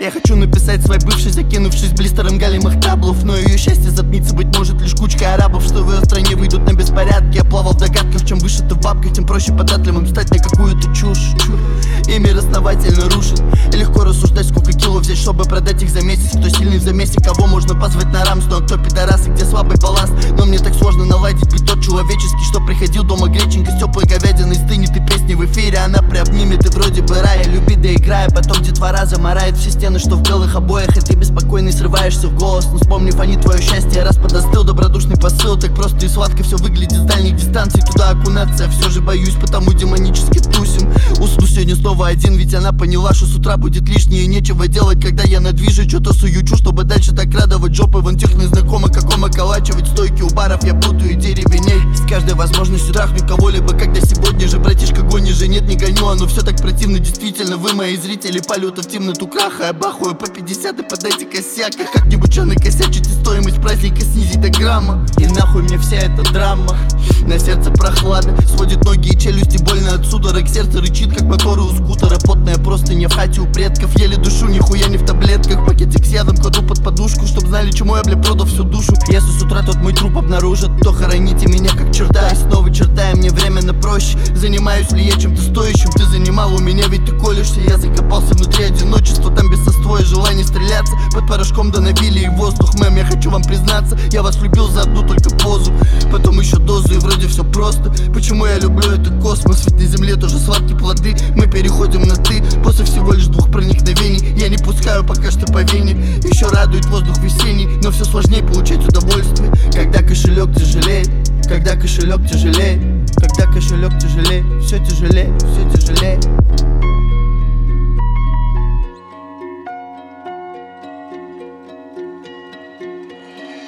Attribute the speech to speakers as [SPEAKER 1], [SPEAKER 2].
[SPEAKER 1] Я хочу написать своей бывшей, закинувшись блистером галимых таблов. Но ее счастье затмится, быть может, лишь кучкой арабов, что в ее стране выйдут на беспорядки. Я плавал в догадках, чем выше ты в бабках, тем проще податливым стать на какую-то чушь. И мир основательно рушит. И легко рассуждать, сколько кило взять, чтобы продать их за месяц. Кто сильный в замесе, кого можно позвать на рамс, но кто пидорасы, где слабый баланс. Но мне так сложно наладить бит тот человеческий, что приходил дома греченька с теплой говядиной. Стынет и песни в эфире, она приобнимет и вроде бы рая. Люби да играя, потом детвора замарает все стены, что в белых обоях. И ты беспокойный срываешься в голос, но вспомнив они твое счастье, раз подостыл добродушный посыл. Так просто и сладко все выглядит с дальних дистанций. Туда окунаться, все же боюсь, потому демонически тусим. Усну сегодня снова один, ведь она поняла, что с утра будет лишнее. Нечего делать, когда я надвижу, что-то суючу, чтобы дальше так радовать жопы. Вон тех незнакомых, каком околачивать стойки у баров. Я путаю деревеней с каждой возможностью трахнуть кого-либо, когда сегодня же, братишка, гони же, нет, не гоню. Оно все так противно, действительно, вы мои зрители. Полета в темноту краха, я бахаю по 50 и подайте косяк. И как-нибудь что накосячить и стоимость праздника снизить до грамма. И нахуй мне вся эта драма. На сердце прохлада, сводит ноги и челюсти больно от судорог. Сердце рычит, как моторы у скутера. Потная простыня в хате у предков. Еле душу, нихуя не в таблетках. Пакетик с ядом кладу под подушку, чтоб знали, чему я, бля, продал всю душу. Если с утра тот мой труп обнаружат, то хороните меня как черта. И снова чертая мне временно проще. Занимаюсь ли я чем-то стоящим? Ты занимал у меня, ведь ты колешься. Я закопался внутри одиночества, там без соства и желания стреляться. Под порошком да навили и воздух. Мэм, я хочу вам признаться, я вас влюбил за одну только позу, потом еще дозу, и вроде все просто. Почему я люблю этот космос? Ведь на земле тоже сладкие плоды. Мы переходим на ты после всего лишь 2 проникновений. Я не пускаю пока что по вене. Еще радует воздух весенний, но все сложнее получать удовольствие, когда кошелек тяжелеет. Когда кошелек тяжелеет. Когда кошелек тяжелеет. Все тяжелее, все тяжелее.